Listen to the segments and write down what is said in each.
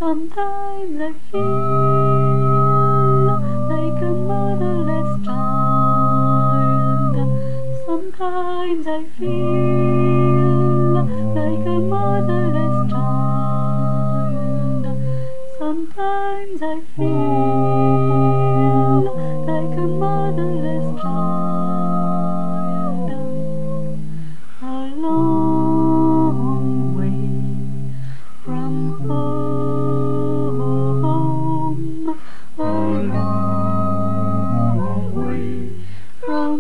Sometimes I feel like a motherless child. Sometimes I feel like a motherless child. Sometimes I feel like a motherless child. A long way from home, a long way from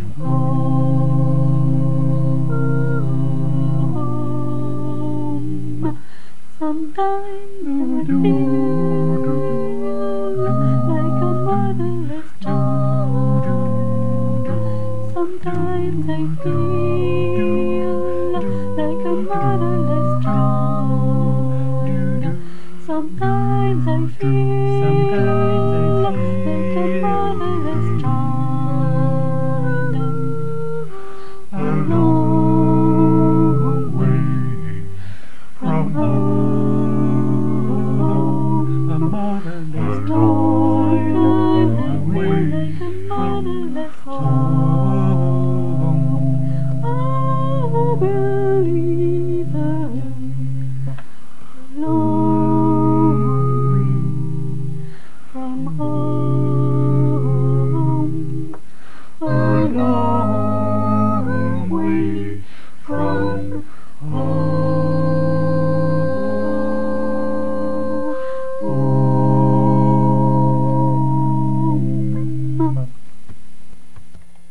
home. Sometimes I feel like a motherless child. Sometimes I feel like a motherless child. Sometimes I feel like a motherless child. A long way from home, a motherless child, like a motherless home.